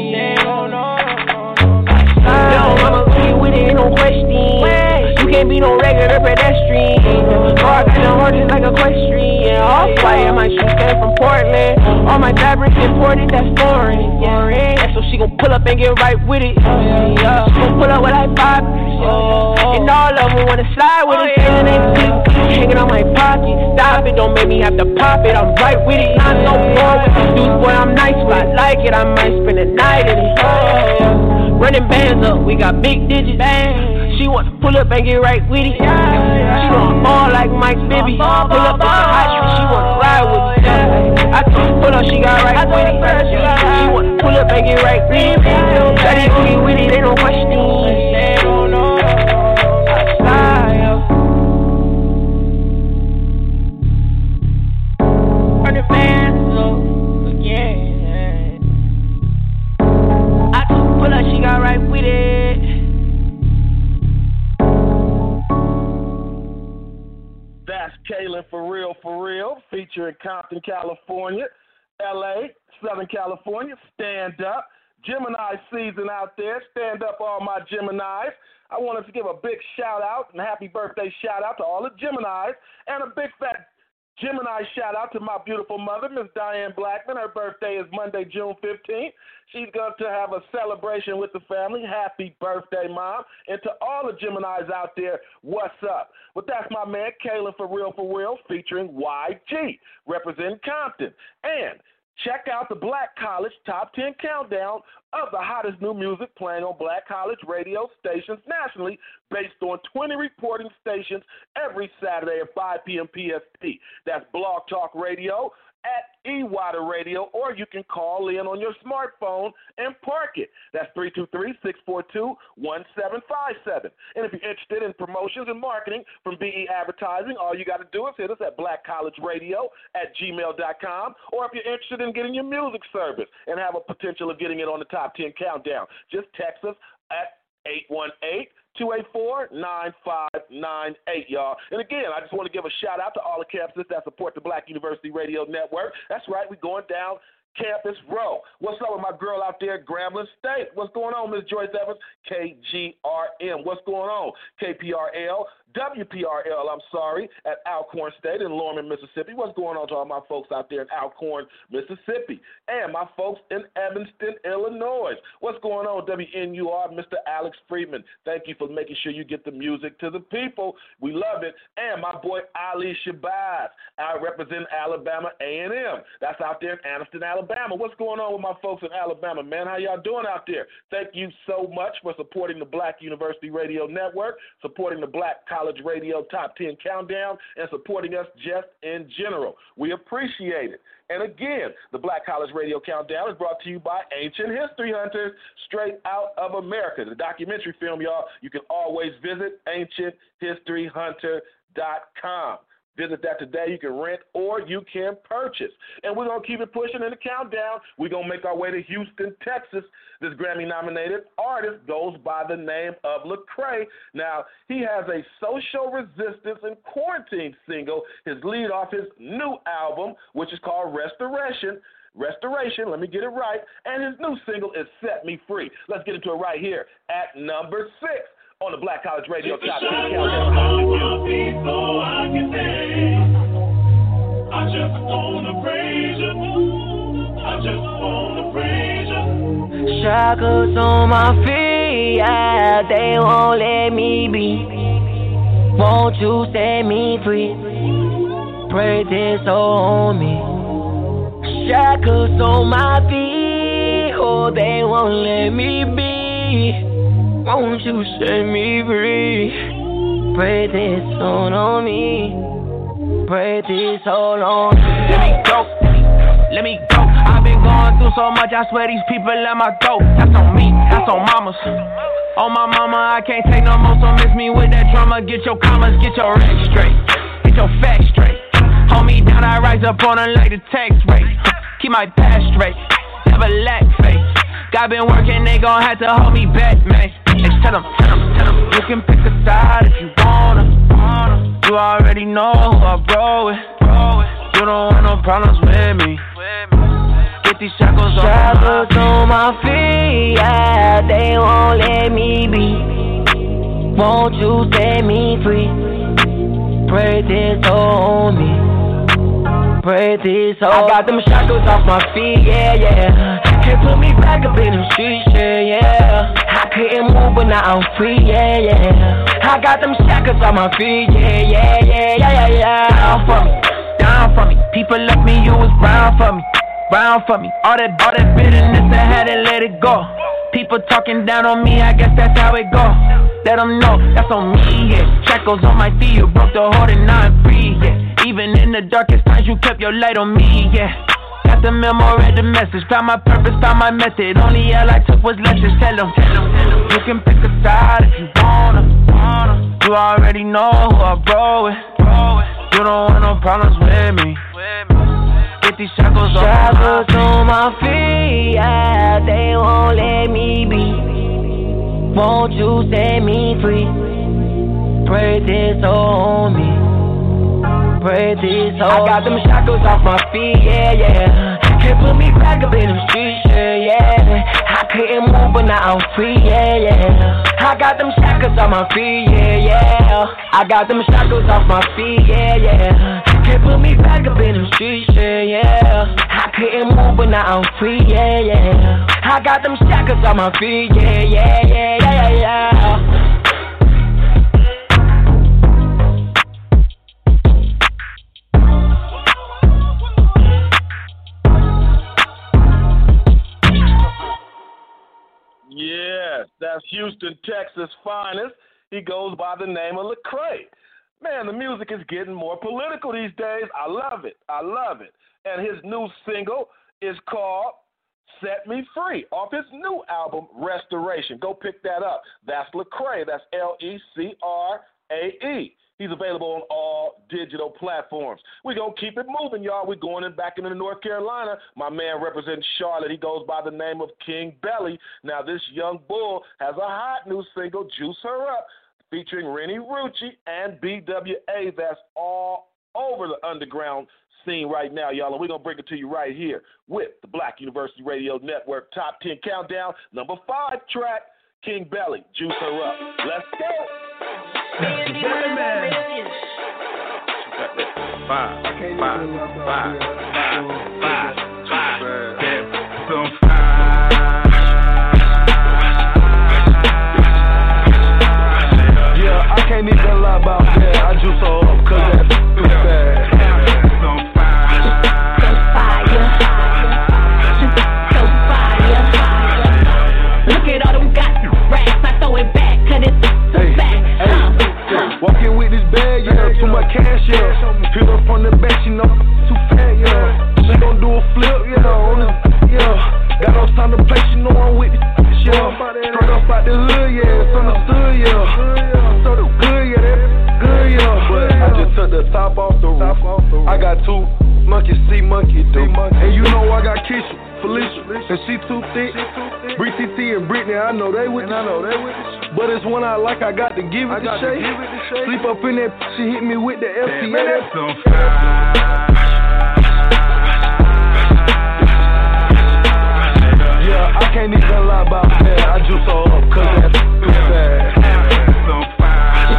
Yo, I'ma get with it, ain't no question. You can't be no regular pedestrian. Oh, I got them horses like equestrian. All fire, my shoes came from Portland. All my fabrics imported, that's foreign. Yeah. And so she gon' pull up and get right with it. Yeah. She gon' pull up with like five. Oh. And all of them wanna slide with it. And they hanging on my pocket. Stop it, don't make me have to pop it. I'm right with it. I'm so bored with this dude, boy. I'm nice, but I like it. I might spend the night in it. Oh. Running bands up, we got big digits. Bang. She wanna pull up and get right with it. She wanna ball like Mike Bibby. Pull up at the high street, she wanna ride with it. I told her pull up, she got right with it. She wanna pull up and get right with it. Shawty gon' get with it, ain't no question. No, no, Running bands up, yeah. I told her pull up, she got right with it. That's Kaylin for real, for real, featuring Compton, California, L A, Southern California. Stand up. Gemini season out there. Stand up, all my Geminis. I wanted to give a big shout out and happy birthday shout out to all the Geminis and a big fat Gemini shout out to my beautiful mother, Miss Diane Blackman. Her birthday is Monday, June fifteenth. She's going to have a celebration with the family. Happy birthday, Mom. And to all the Geminis out there, what's up? Well, that's my man, Kaylin for real, for real, featuring Y G, representing Compton. And check out the Black College Top ten Countdown of the hottest new music playing on Black College radio stations nationally, based on twenty reporting stations every Saturday at five p.m. P S T. That's Blog Talk Radio at E-Water Radio, or you can call in on your smartphone and park it. That's three two three, six four two, one seven five seven. And if you're interested in promotions and marketing from B E Advertising, all you got to do is hit us at black college radio at gmail dot com. Or if you're interested in getting your music service and have a potential of getting it on the Top ten Countdown, just text us at eight one eight, two eight four, nine five nine eight, y'all. And again, I just want to give a shout out to all the campuses that support the Black University Radio Network. That's right, we're going down Campus Row. What's up with my girl out there at Grambling State? What's going on, Miss Joyce Evans? K G R M. What's going on? K P R L, W P R L, I'm sorry, at Alcorn State in Lorman, Mississippi. What's going on to all my folks out there in Alcorn, Mississippi? And my folks in Evanston, Illinois. What's going on, W N U R, Mister Alex Friedman? Thank you for making sure you get the music to the people. We love it. And my boy Ali Shabazz. I represent Alabama A and M. That's out there in Anniston, Alabama. What's going on with my folks in Alabama, man? How y'all doing out there? Thank you so much for supporting the Black University Radio Network, supporting the Black College Radio Top ten Countdown, and supporting us just in general. We appreciate it. And again, the Black College Radio Countdown is brought to you by Ancient History Hunters, straight out of America. The documentary film, y'all, you can always visit ancient history hunter dot com. Visit that today. You can rent or you can purchase. And we're going to keep it pushing in the countdown. We're going to make our way to Houston, Texas. This Grammy-nominated artist goes by the name of Lecrae. Now, he has a social resistance and quarantine single, his lead off his new album, which is called Restoration. Restoration, let me get it right. And his new single is Set Me Free. Let's get into it right here at number six on the Black College Radio Top ten Countdown. I can dance. I just wanna praise you. I just wanna praise you. Shackles on my feet, yeah, they won't let me be. Won't you set me free? Pray this on me. Shackles on my feet, oh, they won't let me be. Won't you set me free? Pray this on on me. Pray this all on me. Let me go, let me go. I've been going through so much, I swear these people let my go. That's on me, that's on mamas. On my mama, I can't take no more, so miss me with that drama. Get your commas, get your racks straight. Get your facts straight. Hold me down, I rise up on them like the tax rate. Keep my past straight, never lack faith. God been working, they gon' have to hold me back, man. Hey, tell them, tell them, tell them. You can pick a side if you wanna. You already know who I roll with. You don't want no problems with me. Get these shackles on Shackles on my feet, yeah, they won't let me be. Won't you set me free? Pray this on me. Pray this on I got them shackles off my feet, yeah, yeah. Can't put me back up in them streets, yeah, yeah. I couldn't move, but now I'm free, yeah, yeah. I got them shackles on my feet, yeah, yeah, yeah, yeah, yeah, yeah. Down for me, down for me. People left me, you was brown for me, brown for me. All that, all that bitterness, I had to let it go. People talking down on me, I guess that's how it go. Let them know, that's on me, yeah. Shackles on my feet, you broke the hold and now I'm free, yeah. Even in the darkest times, you kept your light on me, yeah. Got the memo, read the message. Found my purpose, found my method. Only all I took was lessons. Tell them, tell them, tell them. You can pick a side if you wanna, wanna. You already know who I roll with. You don't want no problems with me. Get these shackles on Shackles on my feet, yeah, they won't let me be. Won't you set me free? Pray this on me. Pray this on I got them shackles off my feet, yeah, yeah. Can't put me back up in them streets, yeah, yeah. I couldn't move, but now I'm free, yeah, yeah. I got them shackles off my feet, yeah, yeah. I got them shackles off my feet, yeah, yeah. Can't put me back up in them streets, yeah, yeah. I couldn't move, but now I'm free, yeah, yeah. I got them shackles on my feet, yeah, yeah, yeah, yeah, yeah. Yes, that's Houston, Texas' finest. He goes by the name of Lecrae. Man, the music is getting more political these days. I love it. I love it. And his new single is called Set Me Free off his new album, Restoration. Go pick that up. That's Lecrae. That's L E C R A E. He's available on all digital platforms. We're going to keep it moving, y'all. We're going in back into North Carolina. My man represents Charlotte. He goes by the name of King Belly. Now, this young bull has a hot new single, Juice Her Up, featuring Rennie Rucci and B W A. That's all over the underground scene right now, y'all. And we're going to bring it to you right here with the Black University Radio Network Top ten Countdown. Number five track, King Belly, Juice Her Up. Let's go. Five, five, five, five, five, five, yeah, so five. Yeah, I can't even lie about that. I just so up, cause that's too bad. So five. So fire. So fire. Look at all them got racks. I throw it back, cause it's so hey, back. Hey. Walking with this bag, yeah, too much cash, yeah. Peel up on the bench, you know, too fat, yeah. She gon' do And you know I got Keisha, Felicia, and she too thick. Bree T T and Brittany, I know they with this. But it's one I like, I got to give it the shake. Sleep up in that, she hit me with the F T A. That's on fire. Yeah, I can't even lie about that. I juice her up, cause that's too bad. That's on fire.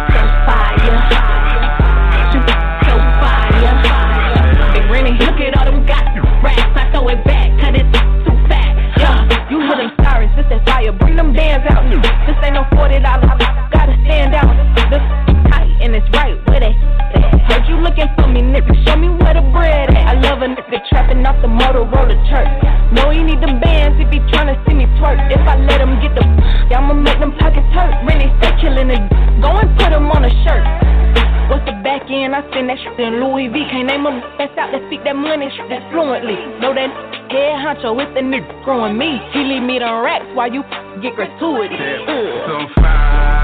So fire. Big Rennie, look at all them got racks. I throw it back, cause it's too fat. Yeah, you hear them sirens, this that fire. Bring them bands out. This ain't no forty dollars. Gotta stand out. This tight and it's right where they at. Heard you looking for me, nigga. Show me where the bread at. I love a nigga trapping off the Motorola church. No, he need them bands if he tryna see me twerk. If I let him get the I'ma make them pockets hurt. Really stay killing it. Go and put him on a shirt. What's the back end? I send that shit in Louis V. Can't name him that's out to speak that money shit that fluently. Know that head honcho with the nigga growing me. He leave me the racks while you get gratuity. So fire.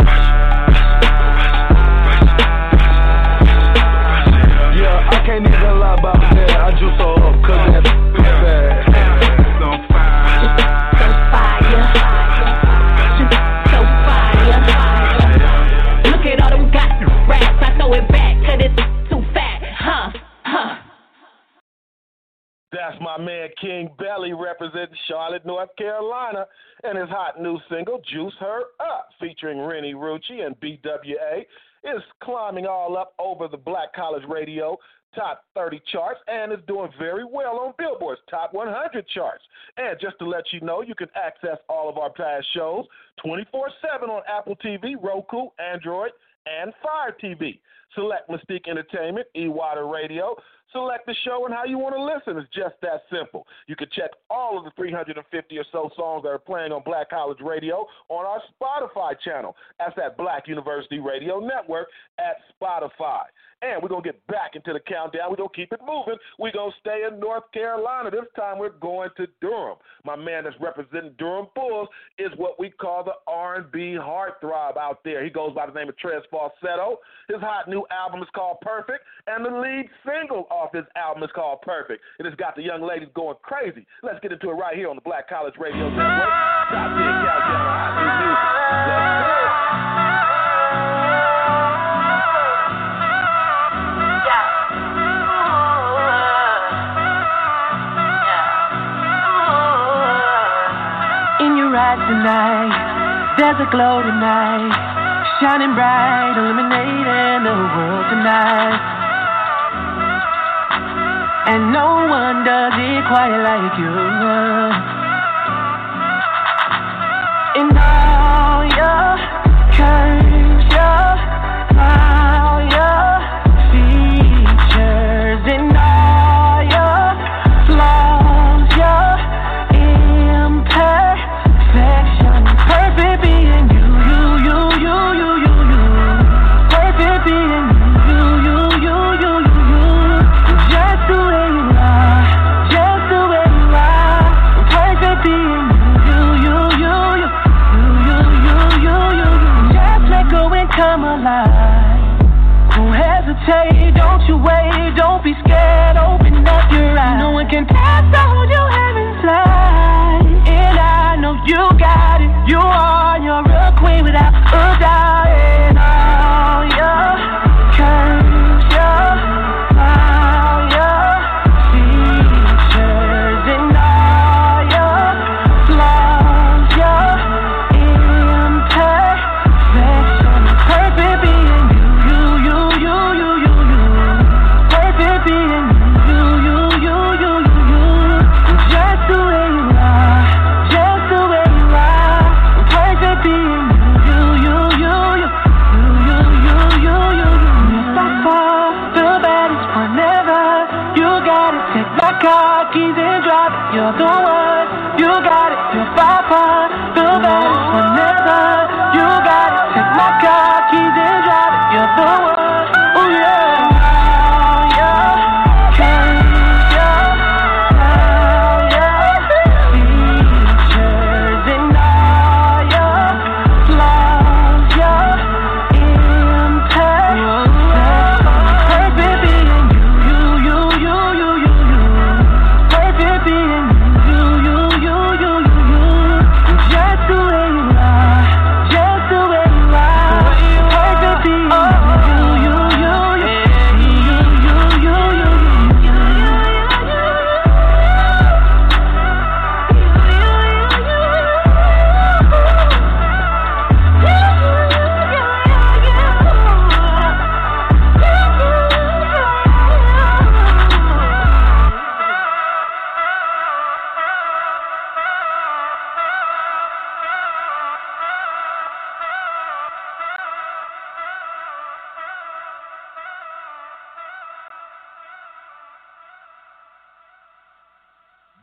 Yeah, I can't even lie about that. I juice her up, cause that's too bad. That's on fire. So fire. So fire. Look at all them got racks. I throw it back, cause it's too fat. Huh, huh. That's my man King Belly representing Charlotte, North Carolina, and his hot new single, Juice Her Up, featuring Rennie Rucci and B W A, is climbing all up over the Black College Radio Top thirty charts and is doing very well on Billboard's Top one hundred charts. And just to let you know, you can access all of our past shows twenty-four seven on Apple T V, Roku, Android, and Fire T V. Select Mystique Entertainment, E-Water Radio. Select the show and how you want to listen. It's just that simple. You can check all of the three hundred fifty or so songs that are playing on Black College Radio on our Spotify channel. That's at Black University Radio Network at Spotify. And we're going to get back into the countdown. We're going to keep it moving. We're going to stay in North Carolina. This time we're going to Durham. My man that's representing Durham Bulls is what we call the R and B heartthrob out there. He goes by the name of Tres Falsetto. His hot new album is called Perfect, and the lead single off his album is called Perfect. It has got the young ladies going crazy. Let's get into it right here on the Black College Radio Network. Top ten countdown on hot new music. Let's do it. Tonight, there's a glow tonight, shining bright, illuminating the world tonight. And no one does it quite like you. In all your curves, your smile, your features, in all your flaws, your imperfections. Perfect being you, you, you, you, you, you, you. Perfect being you, you, you, you, you, you, you. Just the way you are, just the way you are. Perfect being you, you, you, you, you, you, you, you, you, you. Just let go and come alive. Don't hesitate, don't you wait, don't be scared. Open up your eyes. No one can test all you have inside, and I know you got it. You are, you're a queen without a doubt. In all your curves, your smile, your features, in all your flaws, your imperfections. Perfect being you, you, you, you, you, you, you. Perfect being you, you, you, you, you, you, you. Just the way you are, just the way you are. Perfect being you, you, you, you, you, you, you, you, you, you. If I fall, the baddest one ever. You got it, take my car, keys and drive it. You're the one, you got it. If I fall, the baddest one ever. You got it, take my car, keys and drive it. You're the one, oh yeah. All your curves, your smile, your features, and all your flaws, your imperfections. Perfect being you, you, you, you, you, you, you.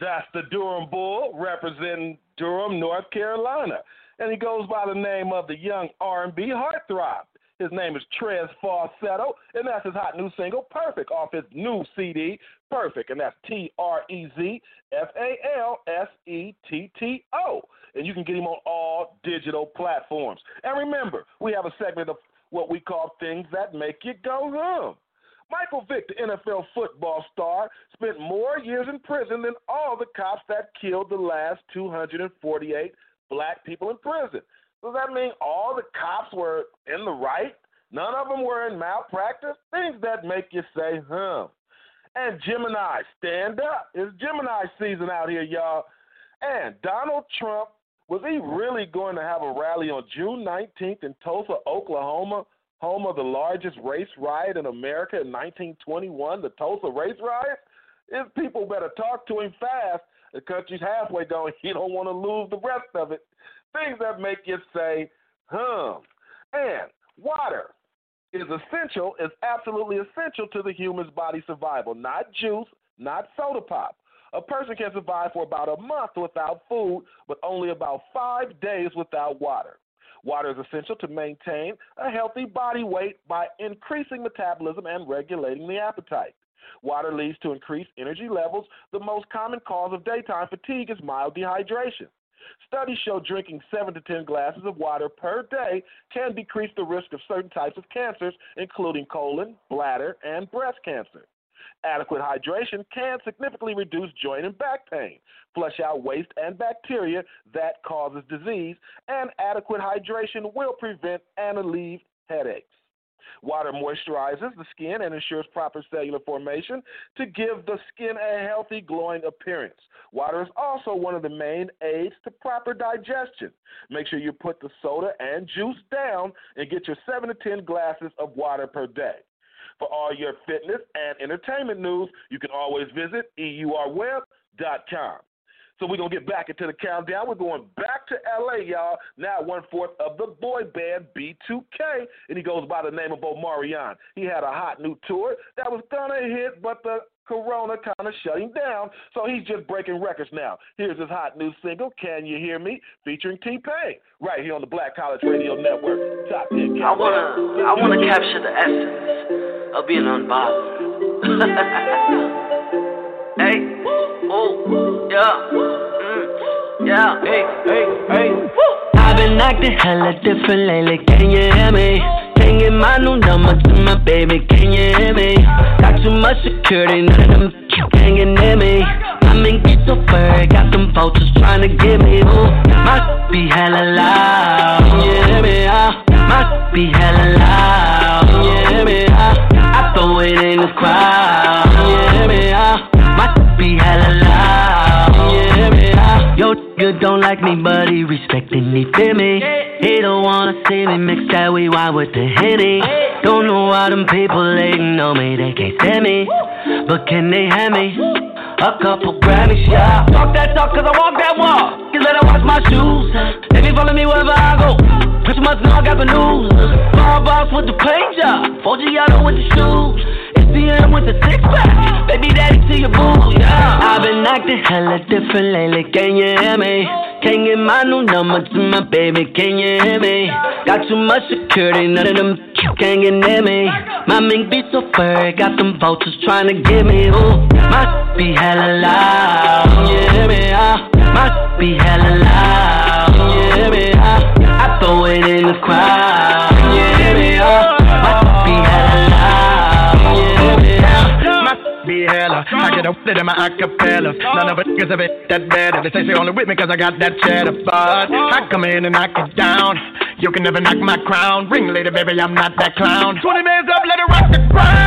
That's the Durham Bull representing Durham, North Carolina. And he goes by the name of the young R and B heartthrob. His name is Trez Falsetto, and that's his hot new single, Perfect, off his new C D, Perfect, and that's T R E Z F A L S E T T O. And you can get him on all digital platforms. And remember, we have a segment of what we call Things That Make You Go Hum. Michael Vick, the N F L football star, spent more years in prison than all the cops that killed the last two hundred forty-eight black people in prison. Does that mean all the cops were in the right? None of them were in malpractice? Things that make you say, huh. And Gemini, stand up. It's Gemini season out here, y'all. And Donald Trump, was he really going to have a rally on June nineteenth in Tulsa, Oklahoma, home of the largest race riot in America in nineteen twenty-one, the Tulsa race riot? His people better talk to him fast. The country's halfway going. You don't want to lose the rest of it. Things that make you say, hum. And water is essential, is absolutely essential to the human's body survival. Not juice, not soda pop. A person can survive for about a month without food, but only about five days without water. Water is essential to maintain a healthy body weight by increasing metabolism and regulating the appetite. Water leads to increased energy levels. The most common cause of daytime fatigue is mild dehydration. Studies show drinking seven to ten glasses of water per day can decrease the risk of certain types of cancers, including colon, bladder, and breast cancer. Adequate hydration can significantly reduce joint and back pain, flush out waste and bacteria that causes disease, and adequate hydration will prevent and alleviate headaches. Water moisturizes the skin and ensures proper cellular formation to give the skin a healthy, glowing appearance. Water is also one of the main aids to proper digestion. Make sure you put the soda and juice down and get your seven to ten glasses of water per day. For all your fitness and entertainment news, you can always visit E U R web dot com. So we're going to get back into the countdown. We're going back to L A, y'all. Now one-fourth of the boy band B two K, and he goes by the name of Omarion. He had a hot new tour that was going to hit, but the corona kind of shut him down, so he's just breaking records now. Here's his hot new single, Can You Hear Me, featuring T-Pain, right here on the Black College Radio Network. Top ten countdown. I want to I wanna capture the essence of being unbothered. Hey, oh, yeah, mm, yeah, hey, hey, hey. I've been acting hella different lately, can you hear me? Can't get my new number to my baby, can you hear me? Got too much security, none of them can't get near me. My mink get so furry, got them vultures trying to get me. Ooh, must be hella loud, can you hear me? Uh, must be hella loud, can you hear me? Uh, I throw it in the crowd, can you hear me? Uh, must be hella loud, can you hear me? Uh, yo, you don't like me, but he respecting me, feel me? He don't wanna see me mix that weed wine with the Henny. Don't know why them people hating on me, they can't stand me. But can they hand me a couple Grammys, yeah? Talk that talk cause I walk that walk. You better watch my shoes. They be following me wherever I go. Christmas now I got the news. Bar boss with the paint job. four Giotto with the shoes. It's B M with the six pack. Baby daddy to your boo, yeah. I've been acting hella different lately, can you hear me? Can't get my new number to my baby, can you hear me? Got too much security, none of them can't get near me. My mink be so furry, got them vultures trying to get me. Ooh, must be hella loud, can you hear me? Uh, must be hella loud, can you hear me? Uh, I throw it in the crowd, can you hear me? Uh, must be hella loud, can you hear me? Uh, must be hella. I get up to them my acapella. None of it gets a bit that better. They say she only with me cause I got that cheddar, but I come in and knock it down. You can never knock my crown. Ring lady, baby, I'm not that clown. twenty bands up, let it rock the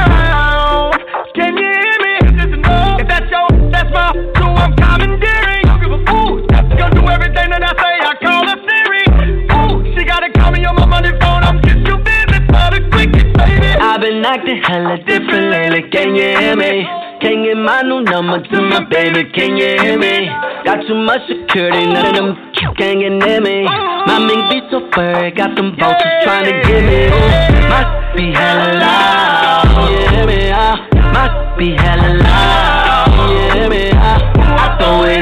ground. Can you hear me? If that's your, that's my, so I'm commandeering. Don't give a fool. That's gonna do everything that I say. I call her Siri. Ooh, she gotta call me on my money phone. I'm just your business, not a quickie, baby. I've been acting hella different lately. Can you hear me? Can't get my new number to my baby, can you hear me? Got too much security, none of them can't get near me. My mink be so furry, got them vultures trying to get me. Ooh, must be hella loud, can you hear me? Uh, must be hella loud, can you hear me? Uh, I throw it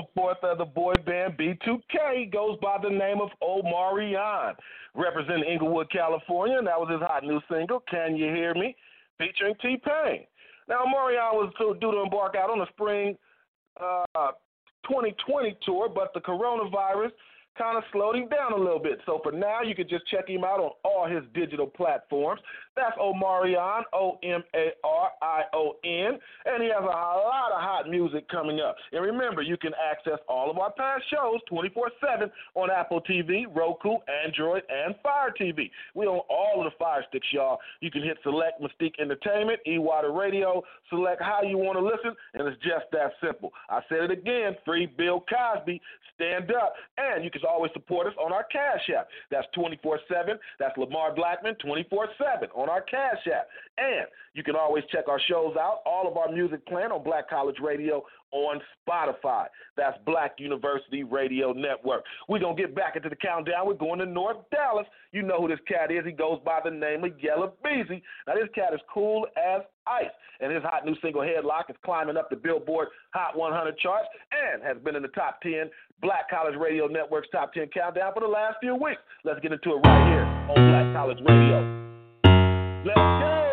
one-fourth of the boy band B two K goes by the name of Omarion, representing Inglewood, California, and that was his hot new single, Can You Hear Me, featuring T-Pain. Now, Omarion was due to embark out on a spring uh, twenty twenty tour, but the coronavirus kind of slowed him down a little bit. So for now, you can just check him out on all his digital platforms. That's Omarion, O M A R I O N, and he has a lot of hot music coming up. And remember, you can access all of our past shows twenty-four seven on Apple T V, Roku, Android, and Fire T V. We own all of the Fire Sticks, y'all. You can hit select Mystique Entertainment, E-Water Radio, select how you want to listen, and it's just that simple. I said it again, free Bill Cosby, stand up, and you can always support us on our Cash App. That's twenty-four seven. That's Lamar Blackman, twenty-four seven on our Cash App. And you can always check our shows out, all of our music playing on Black College Radio on Spotify. That's Black University Radio Network. We're going to get back into the countdown. We're going to North Dallas. You know who this cat is. He goes by the name of Yella Beezy. Now, this cat is cool as ice, and his hot new single, Headlock, is climbing up the Billboard Hot one hundred charts and has been in the top ten Black College Radio Network's top ten countdown for the last few weeks. Let's get into it right here on Black College Radio. Let's go.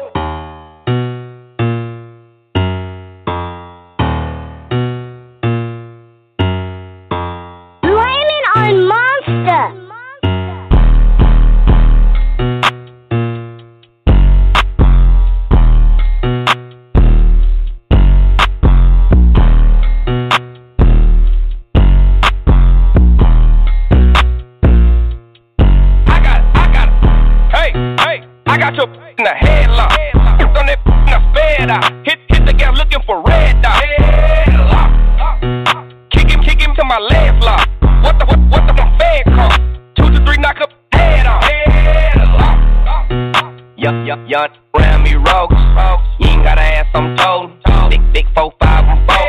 In the headlock, on that in the fed out. Hit, hit the gas looking for red dot. Headlock, kick him, kick him to my legs lock. What the, what, what the fed call? Two to three, knock up head off. Headlock, yup, yup, yup, round me rogues. You ain't gotta ask, I'm told. Big, big four, five, and four.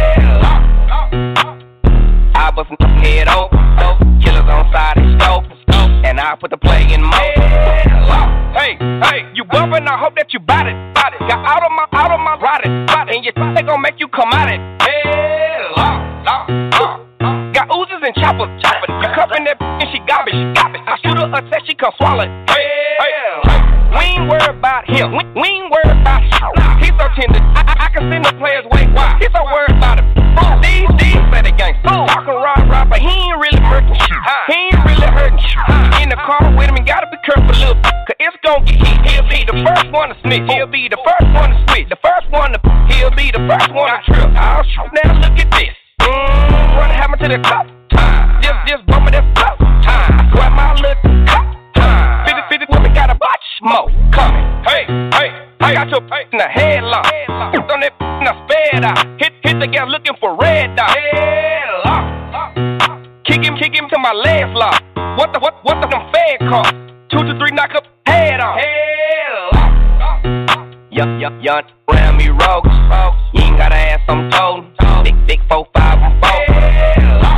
I bust some head open. Killers on side and scope, and I put the play in motion. Hey, hey, you bumpin', I hope that you bout it, bout it. Got out of my, out of my ride it, ride it. And your they gon' make you come out it. Hey, law, law, law. Got oozes and choppers, choppers. You cuffin' that and she garbage, garbage. I shoot her a test, she come swallow it. Hey, hey, we ain't worried about him, we, we ain't worried about him. He's so tender, I, I, I can send the players way wide. He's so worried about him. Fool, these, these play the game. Fool, talkin' rock, rock, but he ain't really hurting you. He ain't really hurting you. In the car with him, and gotta be careful, little. Cause it's gon' get hit. He'll be the first one to snitch. He'll be the first one to switch. The first one to. He'll be the first one to trip. I'll shoot. Now look at this. Mmm, run hammer to the top. Time. Just, just bump it, that's top. Time. Grab my little top. Time. fifty, fifty women got a bunch more coming. Hey, hey, I got your face in the headlock. Put on that in the sped out. Hit, hit the gas looking for red dot. Headlock. Kick him, kick him to my legs lock. What the, what, what the fed call? Two to three, knock up head off. Headlock. Yup, yup, yup, round me rogues. You ain't gotta ask, I'm told. Big, big four, five, and four. Headlock.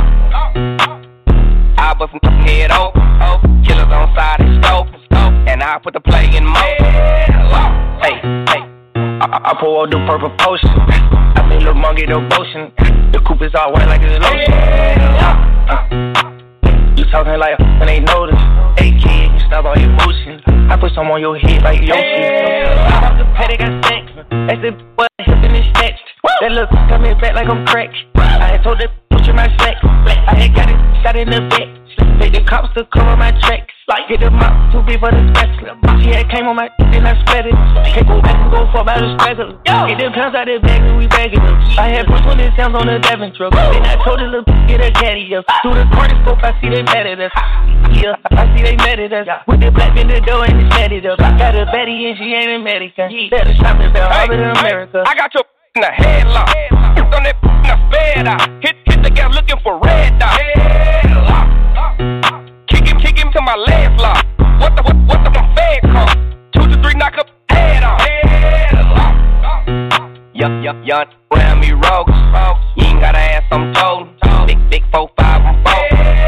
I bust some head open. Killers on side and scope, and I put the play in motion. Hey, hey, I, I pour out the purple potion. I made little monkey the motion. The coupe is all white like it's lotion. Uh, you talking like when they notice. Hey kid, you stop all your motions. I put some on your head like Yoshi. I bought the pay, they got stank. They said, what, hip and it's snatched. That look coming back like I'm cracked. I had told that put you my slack. I had got it shot in the back. Take the cops to cover my tracks. Get them out, too big for the spatula. She had came on my then I spread it. Can't go back and go for about a spatula. Get them pounds out the bag and we bagging them. I had put twenty sounds on the Devon truck. Then I told the little get a caddy up. Through the corner I see they mad at us. Yeah, I see they mad at us. With the black in the door and it's mad at us. Got a Betty and she ain't American. Better shop and bell all in America. I got your in the headlock. Put on that in the fed out. Hit, hit the gas looking for red dot. Headlock. Kick him, kick him to my legs lock. What the, what, what the fed call? Two to three, knock up head off. Headlock. Yup, yup, yup, round me rogues. You ain't gotta ask, I'm told. Big, big four, five, and four.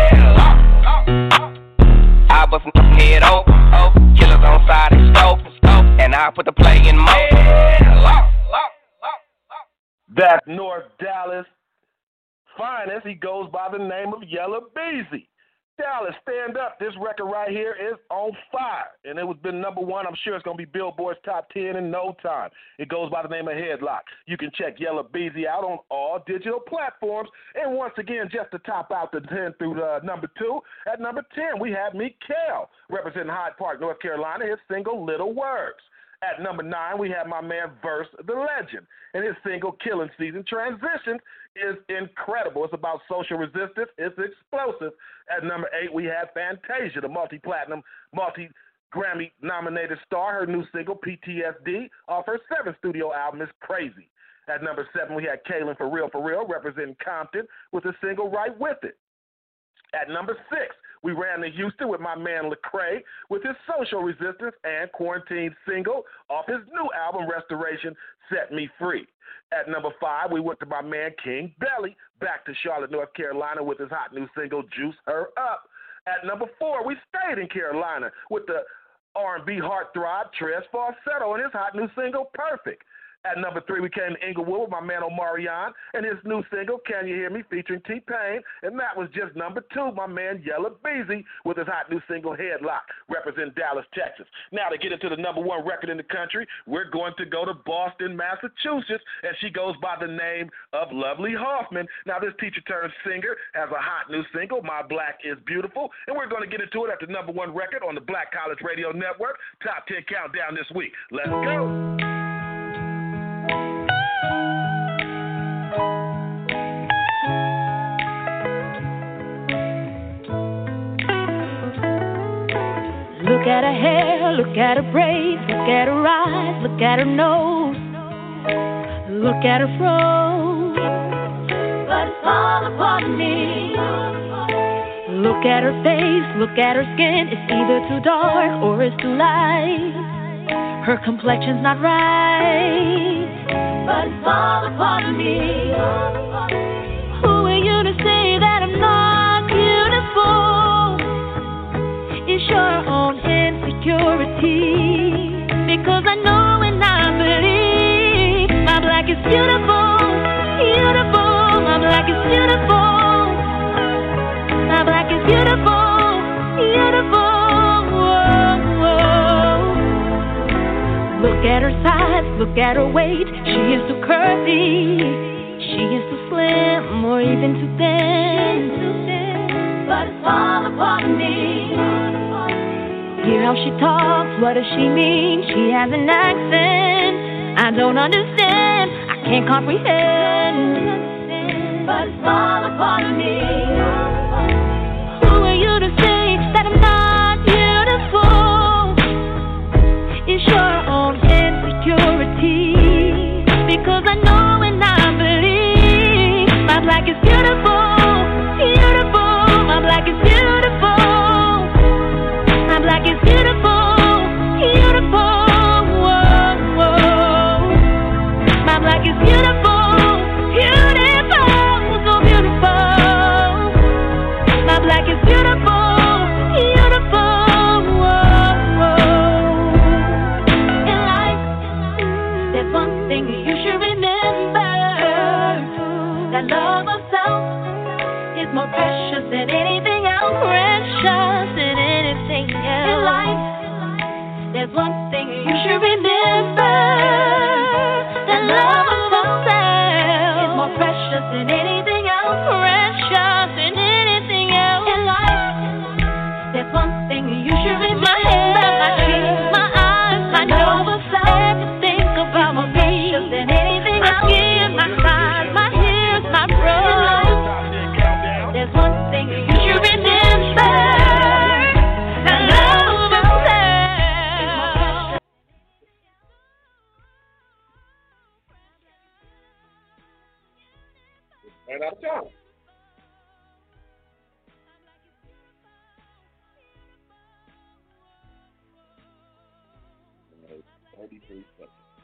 I bust some head open. Killers on side and scope, and I put the play in motion. That's North Dallas. finest. He goes by the name of Yella Beezy. Dallas, stand up. This record right here is on fire, and it was been number one. I'm sure it's going to be Billboard's top ten in no time. It goes by the name of Headlock. You can check Yella Beezy out on all digital platforms. And once again, just to top out the ten through the number two, at number ten, we have Mikael, representing Hyde Park, North Carolina, his single Little Words. At number nine, we have my man Verse the Legend, and his single Killing Season Transition is incredible. It's about social resistance. It's explosive. At number eight, we have Fantasia, the multi-platinum, multi-Grammy-nominated star. Her new single, P T S D, off her seventh studio album, is Crazy. At number seven, we had Kaylin For Real For Real, representing Compton, with the single Right With It. At number six, we ran to Houston with my man Lecrae with his social resistance and quarantine single off his new album, Restoration, Set Me Free. At number five, we went to my man King Belly, back to Charlotte, North Carolina with his hot new single, Juice Her Up. At number four, we stayed in Carolina with the R and B heartthrob Tres Falsetto and his hot new single, Perfect. At number three, we came to Inglewood with my man Omarion and his new single, Can You Hear Me, featuring T-Pain. And that was just number two, my man Yella Beezy with his hot new single, Headlock, representing Dallas, Texas. Now, to get into the number one record in the country, we're going to go to Boston, Massachusetts, and she goes by the name of Lovely Hoffman. Now, this teacher-turned-singer has a hot new single, My Black Is Beautiful, and we're going to get into it at the number one record on the Black College Radio Network, Top ten Countdown this week. Let's go. Look at her hair, look at her braids, look at her eyes, look at her nose, look at her fro. But it's all a part of me. Look at her face, look at her skin. It's either too dark or it's too light. Her complexion's not right, but it's all a part of me. Who are you to say that I'm not beautiful? It's your own insecurity, because I know and I believe my black is beautiful, beautiful. My black is beautiful, my black is beautiful, beautiful. Whoa, whoa. Look at her size, look at her weight. She is too curvy, she is too slim, or even too thin. But it's all a part of me. Hear how she talks, what does she mean? She has an accent I don't understand, I can't comprehend. But it's all a part of me. Who are you to say that I'm not beautiful? It's your own insecurity, because I know and I believe my black is beautiful, beautiful. My black is beautiful. My black is beautiful, beautiful. Whoa, whoa. My black is beautiful, beautiful, so beautiful. My black is beautiful, beautiful. Whoa, whoa. In life, there's one thing you should remember: that love of self is more precious than anything else. Precious than anything else. In life, there's one thing you should remember: that love of self is more precious than anything else. Precious than anything else. In life, there's one thing you should remember: my hands, my cheeks, my eyes, my nose, everything about me. Precious than anything else. My skin, my thighs, my hair, my bra. There's one thing you should remember: that love of self. And out of time. thirty-three seconds.